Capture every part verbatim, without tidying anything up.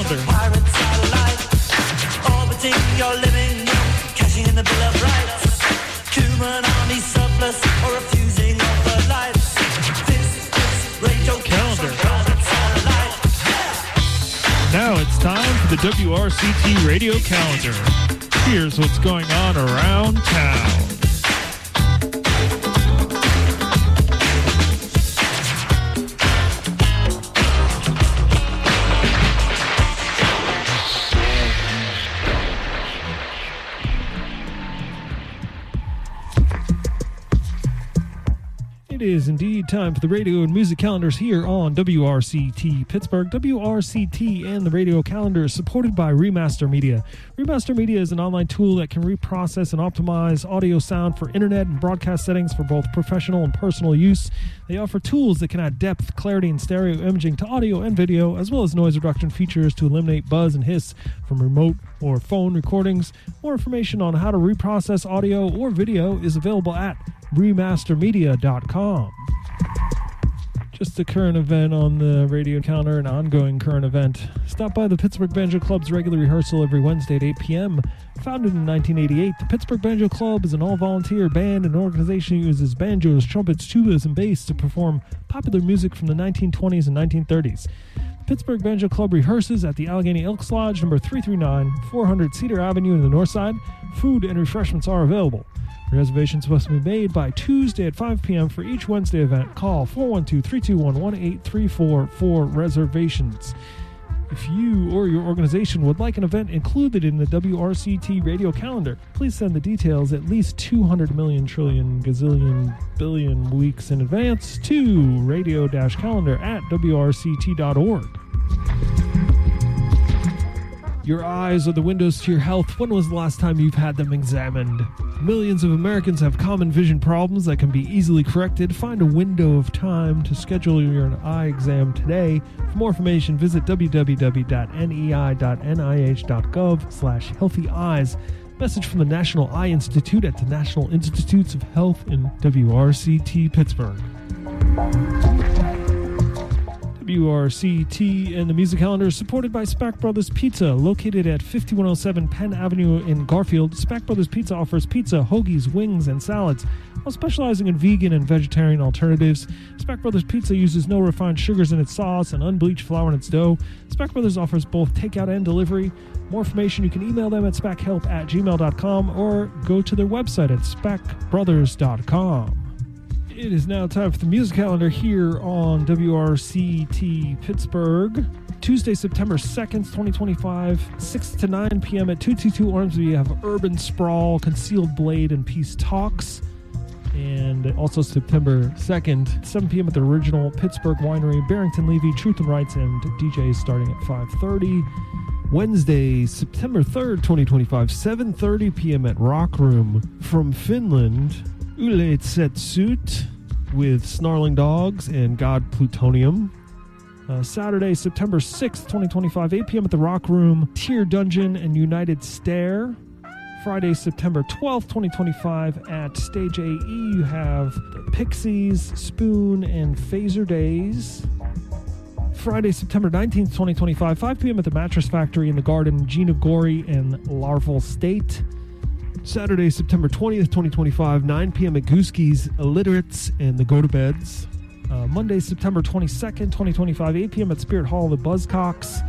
Calendar. Pirate satellite, orbiting your living room, cashing in the Bill of Rights. Human army surplus or refusing of the lights. This is Radio Calendar. Pirate satellite. Now it's time for the W R C T Radio Calendar. Here's what's going on around town. It is indeed time for the radio and music calendars here on W R C T Pittsburgh. W R C T and the radio calendar is supported by Remaster Media. Remaster Media is an online tool that can reprocess and optimize audio sound for internet and broadcast settings for both professional and personal use. They offer tools that can add depth, clarity, and stereo imaging to audio and video, as well as noise reduction features to eliminate buzz and hiss from remote or phone recordings. More information on how to reprocess audio or video is available at remaster media dot com. Just a current event on the radio calendar, an ongoing current event. Stop by the Pittsburgh Banjo Club's regular rehearsal every Wednesday at eight p.m. Founded in nineteen eighty-eight, the Pittsburgh Banjo Club is an all-volunteer band and organization that uses banjos, trumpets, tubas, and bass to perform popular music from the nineteen twenties and nineteen thirties. The Pittsburgh Banjo Club rehearses at the Allegheny Elks Lodge, number three thirty-nine, four hundred Cedar Avenue in the north side. Food and refreshments are available. Reservations must be made by Tuesday at five p.m. for each Wednesday event. Call four one two, three two one, one eight three four for reservations. If you or your organization would like an event included in the W R C T radio calendar, please send the details at least two hundred million trillion gazillion billion weeks in advance to radio-calendar at W R C T dot org. Your eyes are the windows to your health. When was the last time you've had them examined? Millions of Americans have common vision problems that can be easily corrected. Find a window of time to schedule your eye exam today. For more information, visit w w w dot n e i dot n i h dot gov slash healthy eyes. Message from the National Eye Institute at the National Institutes of Health in W R C T Pittsburgh. W R C T and the music calendar is supported by Spack Brothers Pizza, located at fifty-one oh seven Penn Avenue in Garfield. Spack Brothers Pizza offers pizza, hoagies, wings, and salads, while specializing in vegan and vegetarian alternatives. Spack Brothers Pizza uses no refined sugars in its sauce and unbleached flour in its dough. Spack Brothers offers both takeout and delivery. More information, you can email them at spackhelp at gmail dot com or go to their website at spack brothers dot com. It is now time for the music calendar here on W R C T Pittsburgh. Tuesday, September second, twenty twenty-five, six to nine p.m. at two twenty-two Ormsby, we have Urban Sprawl, Concealed Blade, and Peace Talks. And also September second, seven p.m. at the Original Pittsburgh Winery, Barrington Levy, Truth and Rights, and D Js starting at five thirty. Wednesday, September third, twenty twenty-five, seven thirty p.m. at Rock Room. From Finland, Yle Tsetsut with Snarling Dogs and God Plutonium. Uh, Saturday, September sixth, twenty twenty-five, eight p.m. at the Rock Room, Tier Dungeon and United Stare. Friday, September twelfth, twenty twenty-five, at Stage A E, you have the Pixies, Spoon, and Phaser Days. Friday, September nineteenth, twenty twenty-five, five p.m. at the Mattress Factory in the Garden, Gina Gori and Larval State. Saturday, September twentieth, twenty twenty-five, nine p.m. at Gooski's, Illiterates, and the Go-To-Beds. Uh, Monday, September twenty-second, twenty twenty-five, eight p.m. at Spirit Hall, the Buzzcocks.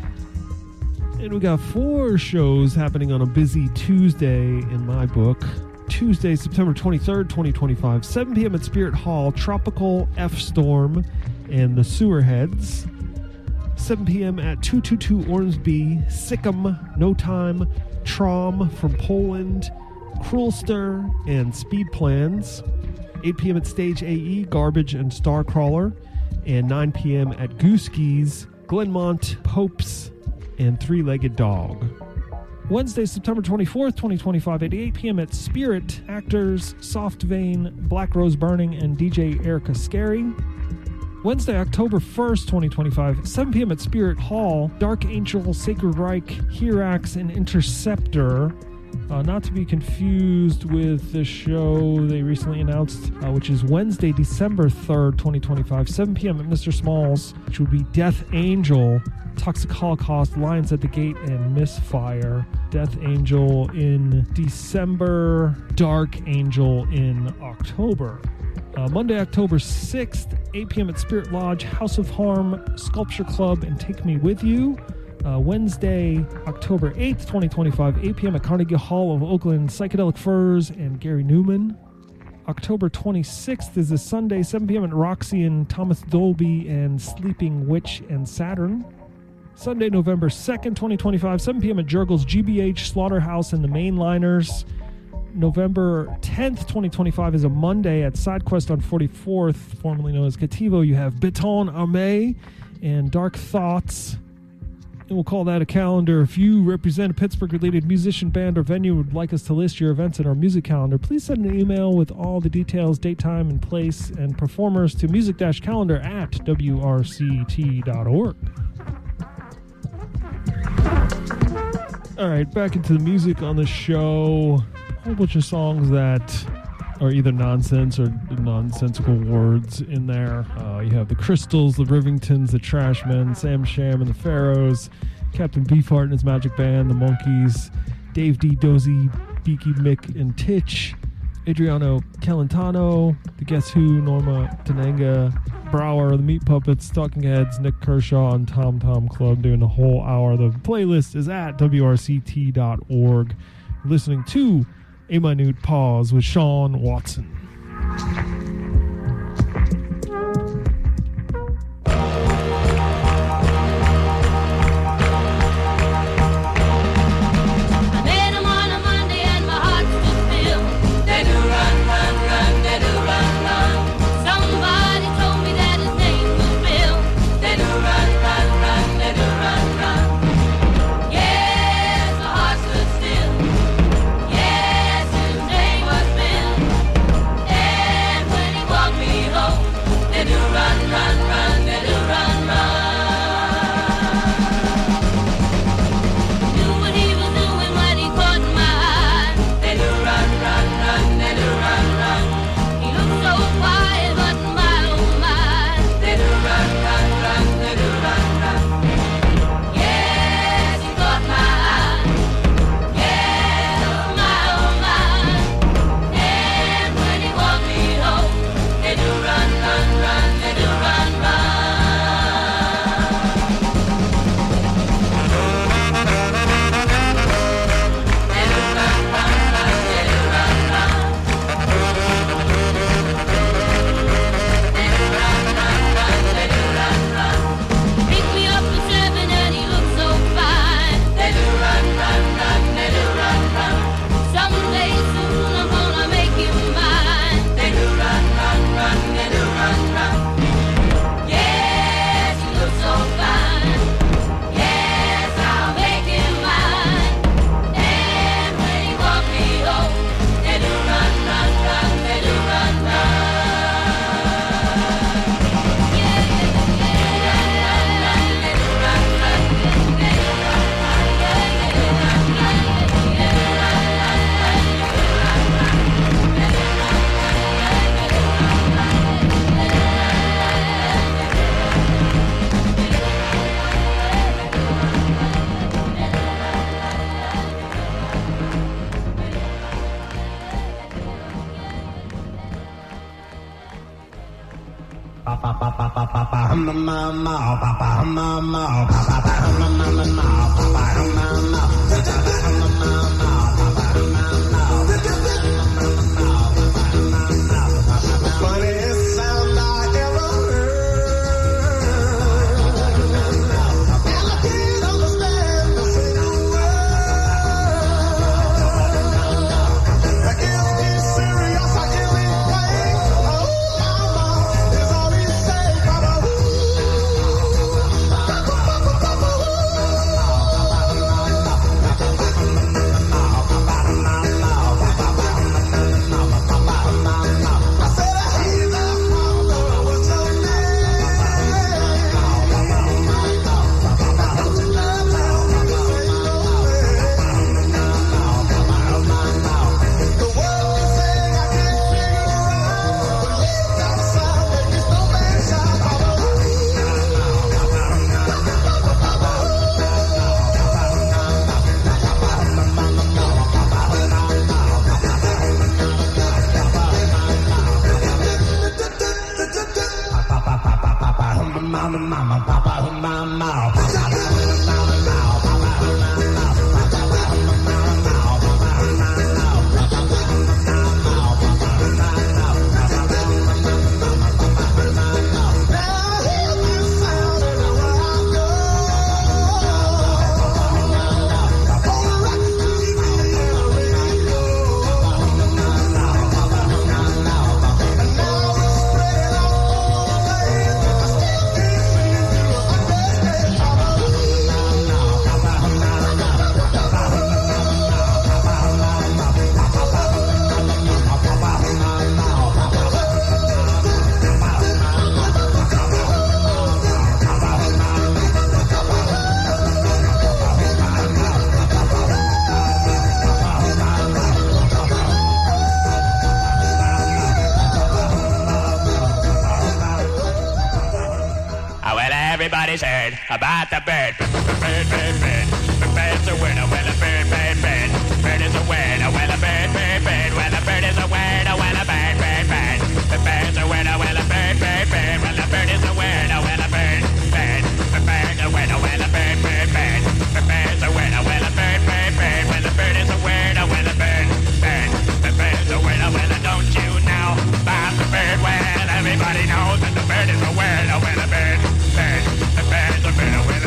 And we got four shows happening on a busy Tuesday in my book. Tuesday, September twenty-third, twenty twenty-five, seven p.m. at Spirit Hall, Tropical, F-Storm, and the Sewerheads. seven p.m. at two twenty-two Ormsby, Sikkim, No Time, Trom from Poland, Cruelster, and Speed Plans. eight p.m. at Stage A E, Garbage and Starcrawler. And nine p.m. at Gooski's, Glenmont, Popes, and Three-Legged Dog. Wednesday, September twenty-fourth, twenty twenty-five, at eight p.m. at Spirit, Actors, Soft Vein, Black Rose Burning, and D J Erica Scary. Wednesday, October first, twenty twenty-five, seven p.m. at Spirit Hall, Dark Angel, Sacred Reich, Hirax, and Interceptor. Uh, not to be confused with the show they recently announced, uh, which is Wednesday, December third, twenty twenty-five, seven p.m. at Mister Small's, which would be Death Angel, Toxic Holocaust, Lions at the Gate, and Misfire. Death Angel in December, Dark Angel in October. Uh, Monday, October sixth, eight p.m. at Spirit Lodge, House of Harm, Sculpture Club, and Take Me With You. Uh, Wednesday, October eighth, twenty twenty-five, eight p.m. at Carnegie Hall of Oakland, Psychedelic Furs and Gary Newman. October twenty-sixth is a Sunday, seven p.m. at Roxy and Thomas Dolby and Sleeping Witch and Saturn. Sunday, November second, twenty twenty-five, seven p.m. at Jurgles, G B H, Slaughterhouse and the Mainliners. November tenth, twenty twenty-five is a Monday at SideQuest on forty-fourth, formerly known as Cativo. You have Beton Armé and Dark Thoughts. And we'll call that a calendar. If you represent a Pittsburgh-related musician, band, or venue and would like us to list your events in our music calendar, please send an email with all the details, date, time, and place, and performers to music-calendar at w r c t dot org. All right, back into the music on the show. A whole bunch of songs that are either nonsense or nonsensical words in there. Uh, you have the Crystals, the Rivingtons, the Trashmen, Sam Sham and the Pharaohs, Captain Beefheart and his Magic Band, the Monkees, Dave D, Dozy, Beaky, Mick, and Titch, Adriano Celentano, the Guess Who, Norma Tenenga, Brower, the Meat Puppets, Talking Heads, Nick Kershaw, and Tom Tom Club doing the whole hour. The playlist is at w r c t dot org. Listening to A Minute Pause with Sean Watson. everybody's heard about the bird. Bird, bird, bird. The bird's a winner. Well, a bird, bird, bird. Bird is a winner. Well, a bird, bird, bird. Well, a bird is a winner. Well, a bird, bird, bird. The bird's a winner. Well, a bird, bird, bird. Well, a bird is a winner. Well, a bird, bird. The bird's a winner. Well, a bird, bird, bird. The bird's a winner. Well, a bird, bird, bird. Well, the bird is a winner. Well, a bird, bird. The bird's a winner. Well, don't you know about the bird? Well, everybody knows that the bird is a winner. Well, a bird, bird. The bird's a winner. Well,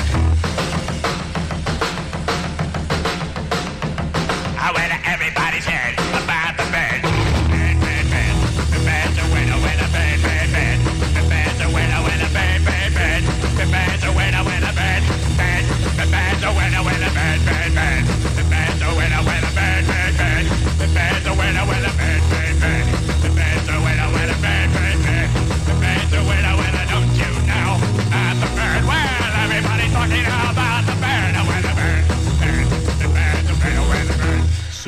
well, everybody's heard about the bird. Bird, bird, bird. The bird's a winner. Well, a bird, bird, bird. The bird's a winner. Well, a bird, bird, bird. The bird's a winner. Well, a bird, bird. The bird's a winner. Well, a bird, bird, bird. The bird's a winner. Well, a bird, bird, bird. The bird's a winner. Well, a bird, bird, bird. The bird's a winner. Well, a bird, bird, bird. The bird's a winner. Well, don't you know about the bird? Well, everybody's talking about the bird. Well, the bird, bird. The bird's a winner. Well, the bird.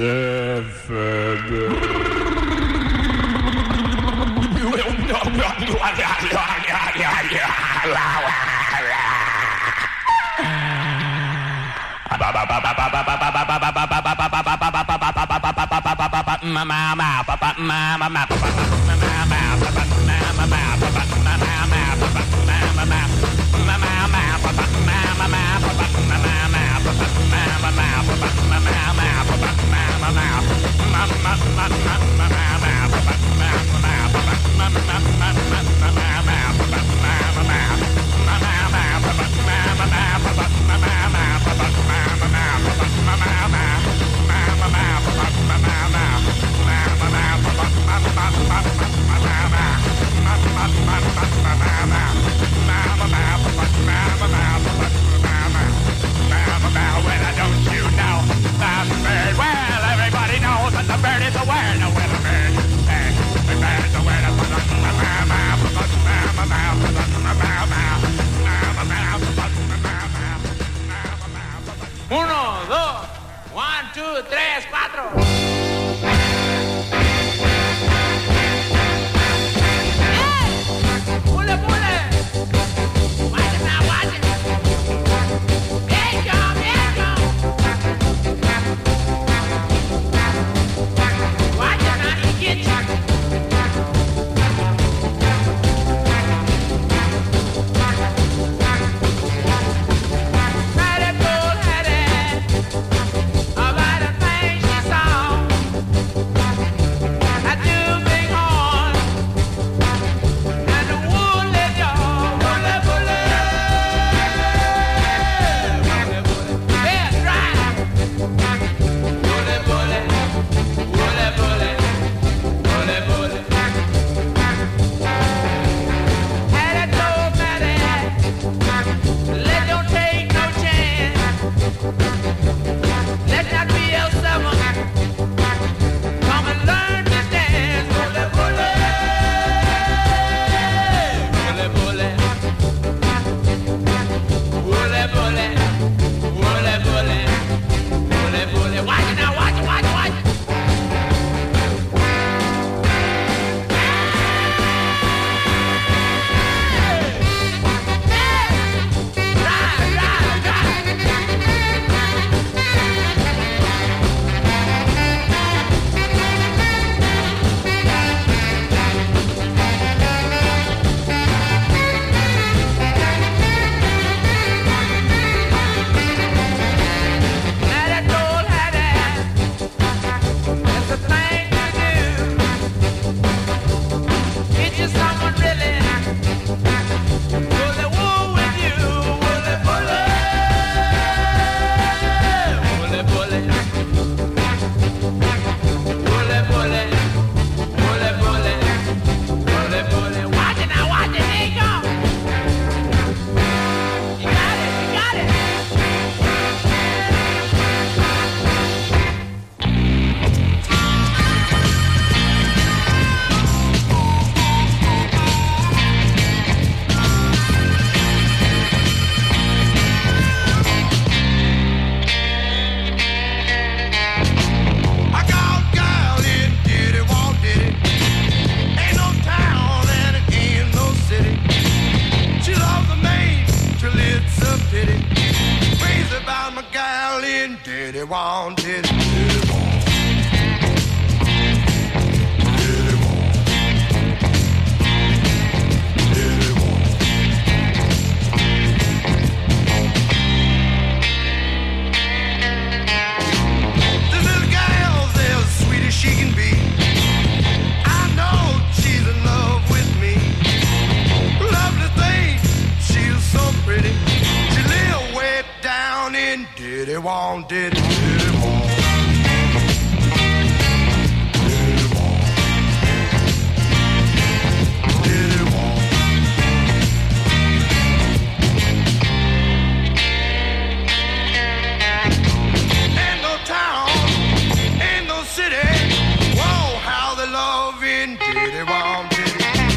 Uno, dos, one, two, tres, cuatro. Pule, pule. Watch it now, watch it. Here it come, here it come. Watch it now, he get you. About the things she saw. darling, did it want, did it, did it want. She can be. I know she's in love with me. Lovely thing, she's so pretty. She live way down in Diddy Wong, Diddy, Diddy Wong. Diddy Wong. Diddy Wong. Ain't no town, ain't no city. Loving Diddy Wong, Diddy.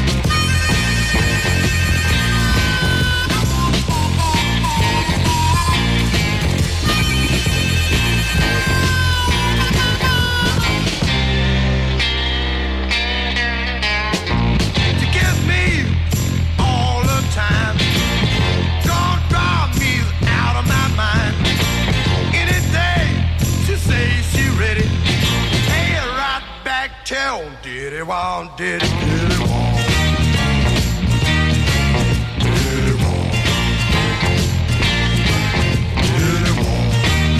To give me all the time, don't drive me out of my mind. Any day she says she ready. Hey, right back, tell Diddy Wong, Diddy, Diddy Wong. Diddy Wong. Diddy Wong.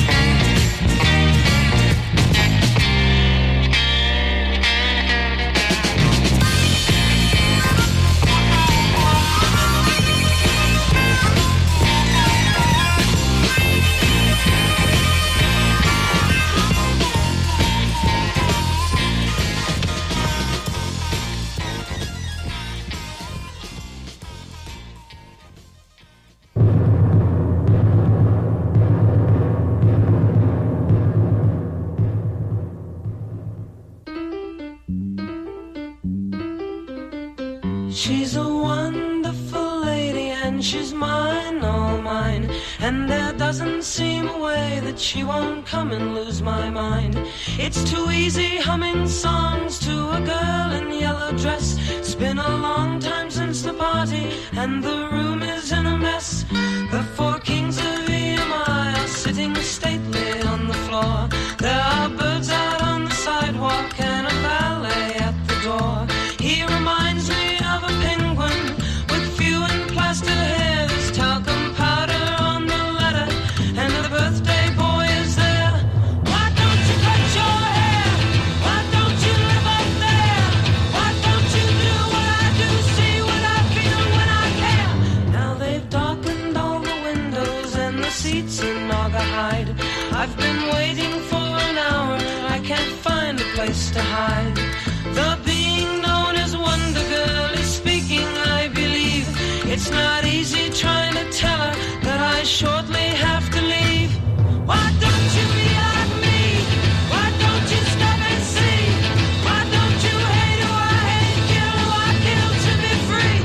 She's a wonderful lady and she's mine, all mine. And there doesn't seem a way that she won't come and lose my mind. It's too easy humming songs to a girl in yellow dress. It's been a long time since the party and the room is in a mess. The four kings of E M I are sitting stately on the floor. There are birds out on the sidewalk and a valet at the door. He reminds me of a penguin with few and plaster hair. There's talcum powder on the letter and the birthday boy is there. Why don't you cut your hair? Why don't you live up there? Why don't you do what I do, see what I feel when I care? Now they've darkened all the windows and the seats in Naugahyde. I've been waiting for an hour, I can't find a place to hide. The being known as Wonder Girl is speaking, I believe. It's not easy trying to tell her that I shortly have to leave. Why don't you be like me? Why don't you stop and see? Why don't you hate who I hate, kill who I kill to be free?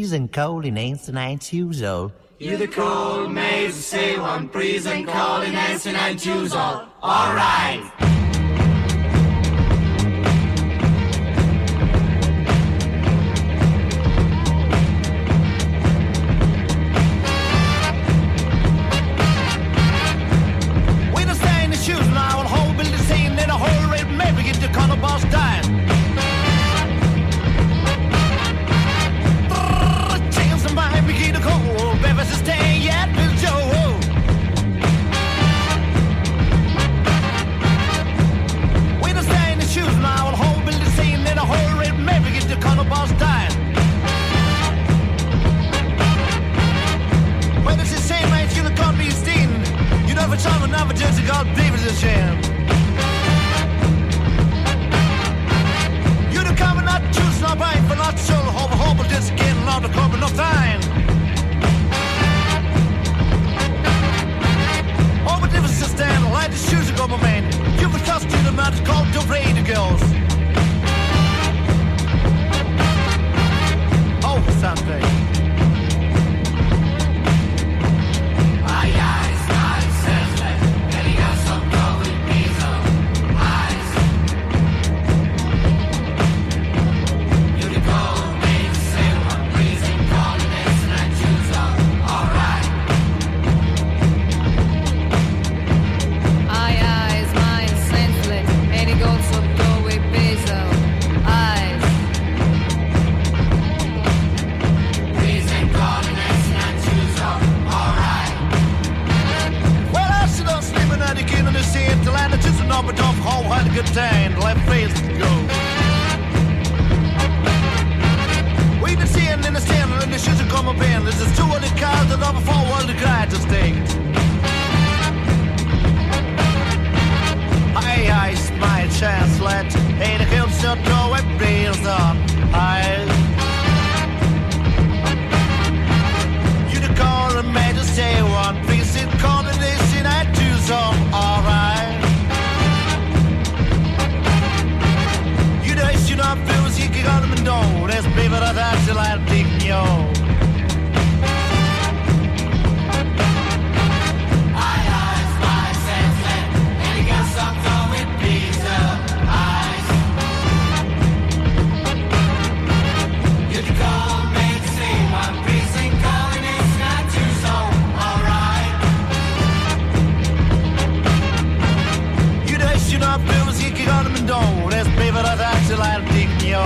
freezing cold in Nancy nineteen years old. You're the cold maze, say one freezing cold in Nancy nineteen years old. All right. Boss dying. Chickens and mine begin to cold. Breakfast is staying yet, Bill Joe. We don't stay in the shoes now. I'll hold Bill the scene in a whole red maybe get the corner boss dying. When it's the same age, you can't be seen. You know, for time another just God, believe it's a shame. Coming not choose not right for not so hope hope just getting out of cover no time. Oh, but if it's just stand like the shoes go my man. You would trust you the man called to play the girls. Oh, something. Aye, aye, aye, says that. And he got some going pizza. Eyes. But don't hold hard to good time, left face to go. We been seeing in the stand, and the shoes are coming in. This is two of the cars that over four world to cry to stay. Aye, aye, my chance, let ain't a hill shut door, it breathes up. Aye. You the call and made to say one piece, it called the nation I do some, alright. You know, feels you can call them and don't. That's baby, that's actually like taking you. Aye, eyes, my sense, and he got something with pizza eyes. You can call me to say one piece and calling it's not too so, alright. You know, you know, feels you can call them and don't. That's baby, that's actually like taking you.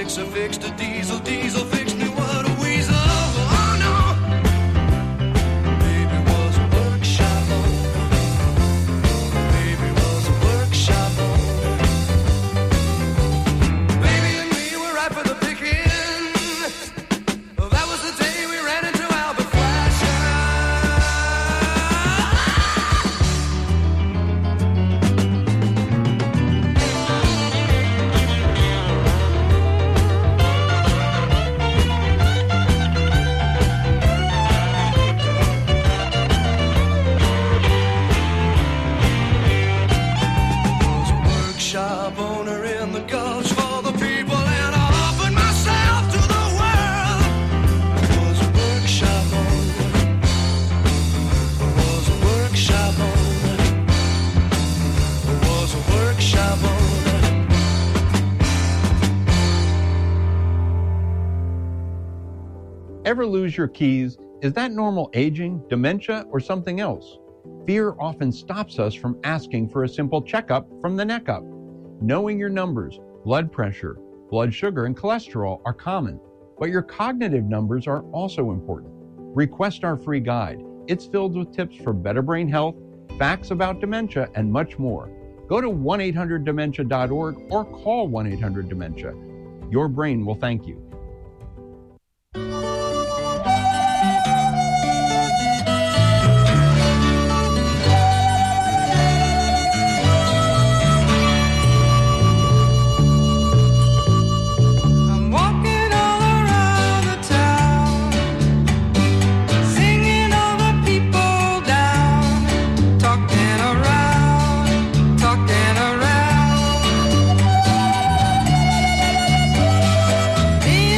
fixer fixed a diesel, diesel fixed me, what a weasel. Oh no, baby was a workshop owner. Baby was a workshop owner. Baby and me were ripe for the picking. That was the day we ran into Albert Flasher. Was a workshop owner in the Gulch for the people, and I offered myself to the world. Was a workshop owner. Was a workshop owner. Was a workshop owner. Ever lose your keys? Is that normal aging, dementia, or something else? Fear often stops us from asking for a simple checkup from the neck up. Knowing your numbers, blood pressure, blood sugar, and cholesterol are common, but your cognitive numbers are also important. Request our free guide. It's filled with tips for better brain health, facts about dementia, and much more. Go to one eight hundred dementia dot org or call one eight hundred dementia. Your brain will thank you. I'm walking all around the town, singing all the people down, talking around, talking around. Me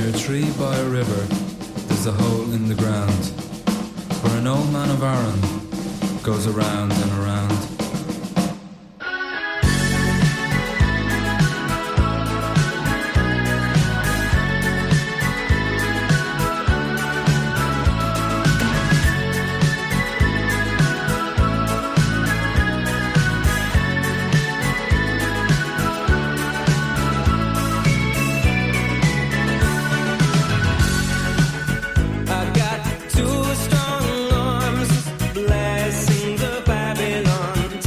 Near a tree by a river, there's a hole in the ground, where an old man of Aaron goes around and around. I've got two strong arms blessing the Babylon.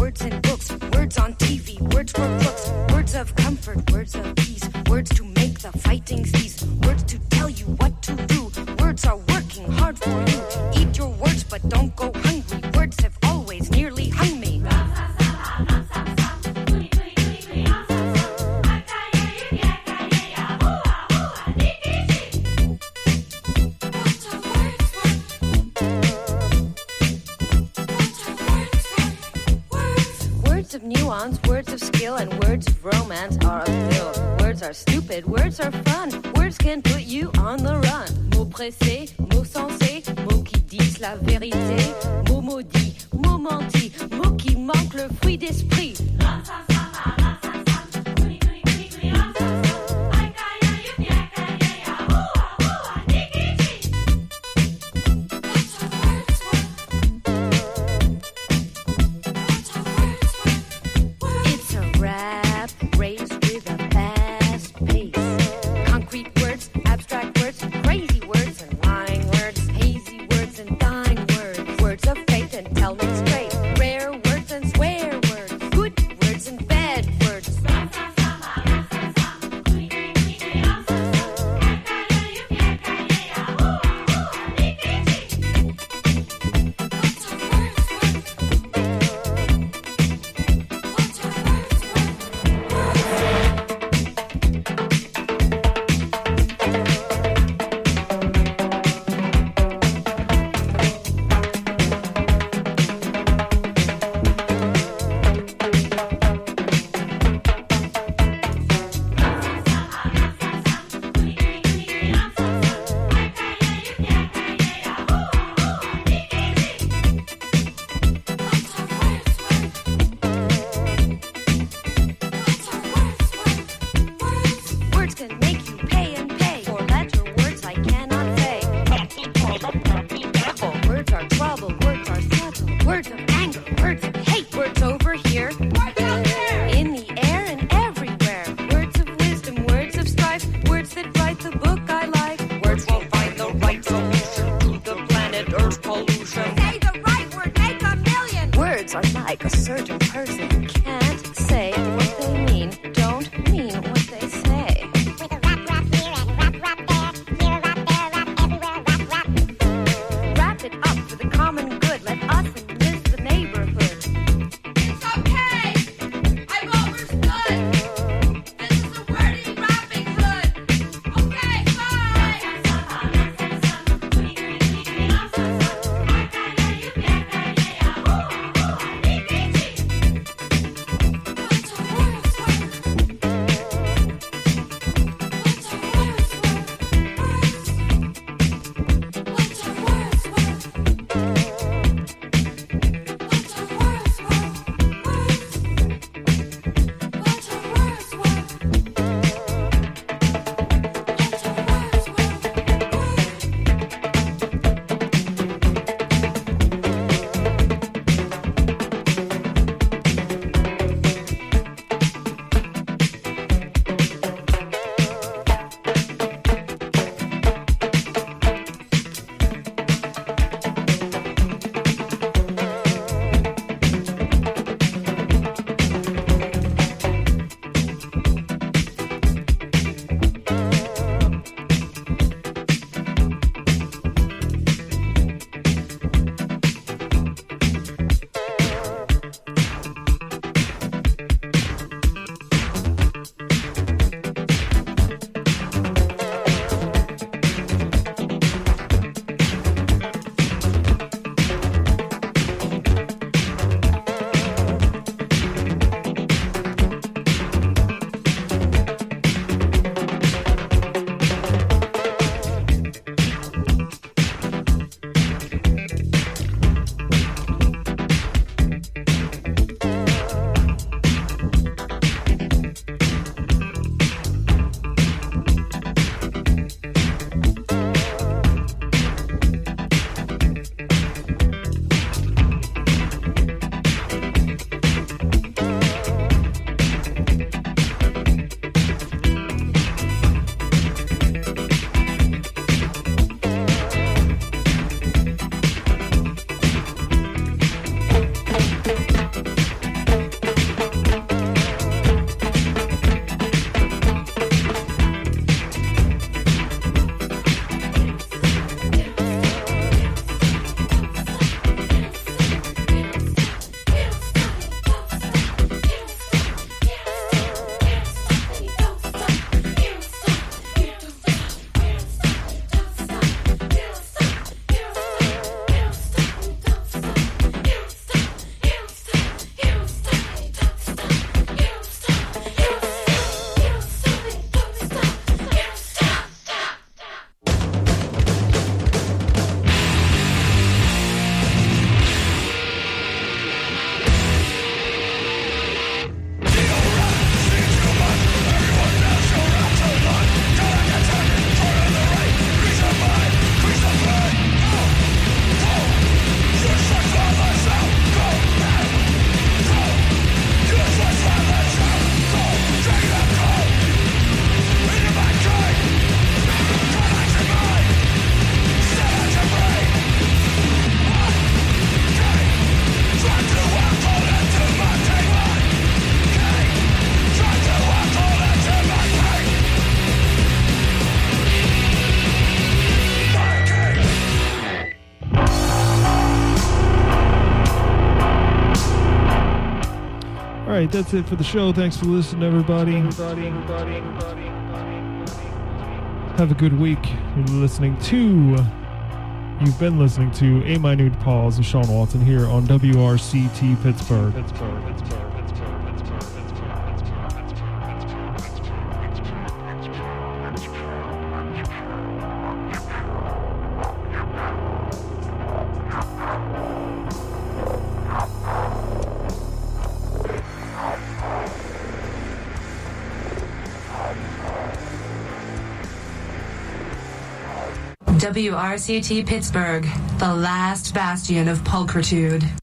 words in books, words on T V, words for crooks, words of comfort, words of peace, words to make the fighting cease, words to tell you what to do. Words are working hard for you. Eat your words, but don't go hungry. Words have always nearly hung me. Words of nuance, words of skill, and words of romance are a pill. Words are stupid, words are fun. Words can put you on the run. Mots pressés, mots sensés, mots qui disent la vérité. Mots maudits, mots mentis, mots qui manquent le fruit d'esprit. It's a rap race with a fast pace. Concrete words, abstract words, crazy words and lying words, hazy words and dying words, words of faith and tell me straight, rare words and swear words, good words and bad words. Words can make you pay and pay. For letter words I cannot say. Words are trouble, words are subtle. Words of anger, words of hate. Words over here, words out there. In the air and everywhere. Words of wisdom, words of strife. Words that write the book I like. Words will find the right solution to the planet Earth's pollution. Say the right word, make a million. Words are like a certain person. Can't say what they mean. Don't mean what they say. Wrap it up for the common good. Let us enlist the neighborhood. It's okay. I've overstood. This is a wordy wrapping hood. Okay, bye. right, that's it for the show. Thanks for listening, everybody. Have a good week. You're listening to, you've been listening to A Minute Pause of Sean Walton here on W R C T Pittsburgh. Pittsburgh, Pittsburgh. W R C T Pittsburgh, the last bastion of pulchritude.